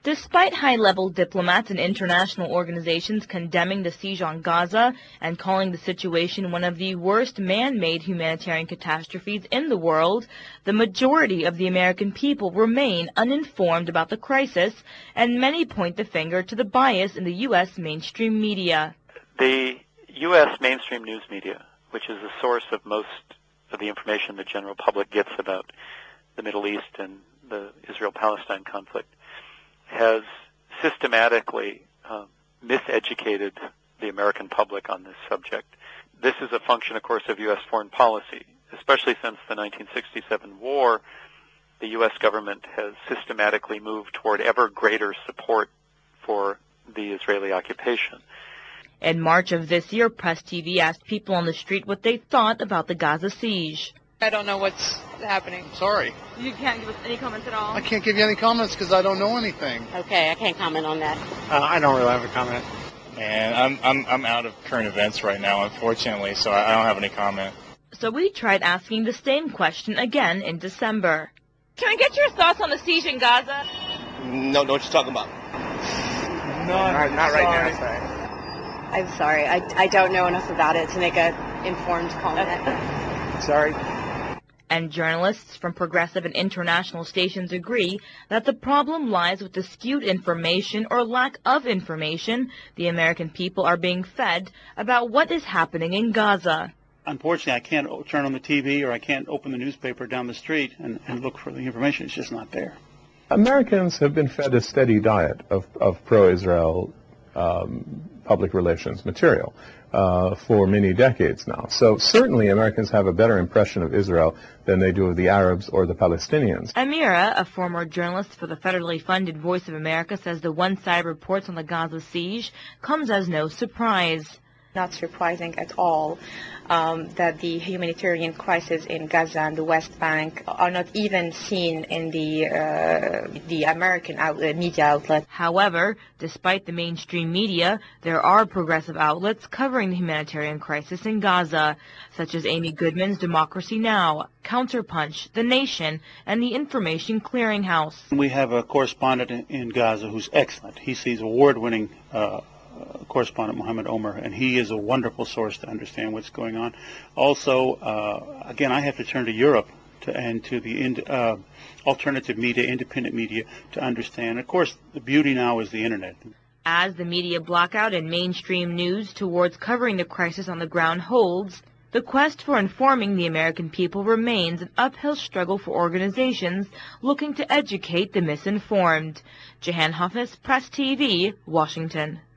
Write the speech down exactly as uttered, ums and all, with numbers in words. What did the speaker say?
Despite high-level diplomats and international organizations condemning the siege on Gaza and calling the situation one of the worst man-made humanitarian catastrophes in the world, the majority of the American people remain uninformed about the crisis, and many point the finger to the bias in the U S mainstream media. The U S mainstream news media, which is the source of most of the information the general public gets about the Middle East and the Israel-Palestine conflict, has systematically uh, miseducated the American public on this subject. This is a function, of course, of U S foreign policy. Especially since the nineteen sixty-seven war, the U S government has systematically moved toward ever greater support for the Israeli occupation. In March of this year, Press T V asked people on the street what they thought about the Gaza siege. I don't know what's happening. Sorry. You can't give us any comments at all? I can't give you any comments because I don't know anything. Okay, I can't comment on that. Uh, I don't really have a comment. And I'm, I'm, I'm out of current events right now, unfortunately, so I don't have any comment. So we tried asking the same question again in December. Can I get your thoughts on the siege in Gaza? No, know what you're talking about. No, not, not right now, sorry. I'm sorry. I, I don't know enough about it to make an informed comment. Sorry. And journalists from progressive and international stations agree that the problem lies with the skewed information or lack of information the American people are being fed about what is happening in Gaza. Unfortunately, I can't turn on the T V or I can't open the newspaper down the street and, and look for the information. It's just not there. Americans have been fed a steady diet of, of pro-Israel um, public relations material uh, for many decades now. So certainly Americans have a better impression of Israel than they do of the Arabs or the Palestinians. Amira, a former journalist for the federally funded Voice of America, says the one-sided reports on the Gaza siege comes as no surprise. Not surprising at all um, that the humanitarian crisis in Gaza and the West Bank are not even seen in the uh, the American outlet, media outlets. However, despite the mainstream media, there are progressive outlets covering the humanitarian crisis in Gaza, such as Amy Goodman's Democracy Now!, Counterpunch, The Nation, and the Information Clearinghouse. We have a correspondent in, in Gaza who's excellent. He sees award-winning uh, Uh, correspondent Mohammed Omer, and he is a wonderful source to understand what's going on. Also, uh, again, I have to turn to Europe to, and to the ind, uh, alternative media, independent media, to understand. Of course, the beauty now is the Internet. As the media blackout and mainstream news towards covering the crisis on the ground holds, the quest for informing the American people remains an uphill struggle for organizations looking to educate the misinformed. Jahan Hafiz, Press T V, Washington.